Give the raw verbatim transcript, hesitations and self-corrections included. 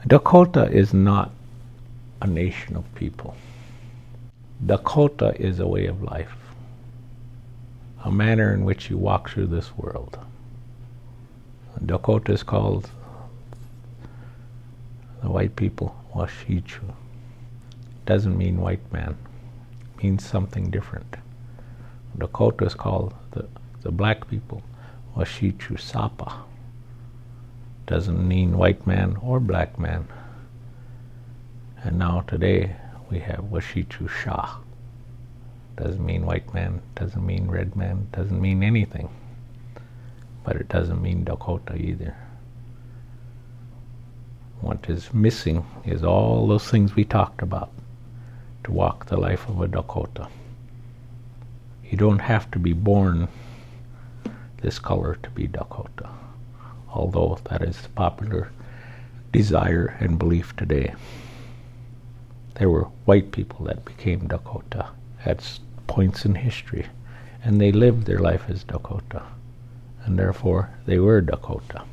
Dakota is not a nation of people. Dakota is a way of life, a manner in which you walk through this world. Dakota is called, the white people, Washichu. Doesn't mean white man. It means something different. Dakota is called, the, the black people, Washichu Sapa. Doesn't mean white man or black man. And now today we have Washichu Shah. Doesn't mean white man, doesn't mean red man, doesn't mean anything. But it doesn't mean Dakota either. What is missing is all those things we talked about to walk the life of a Dakota. You don't have to be born this color to be Dakota, although that is the popular desire and belief today. There were white people that became Dakota at points in history, and they lived their life as Dakota, and therefore they were Dakota.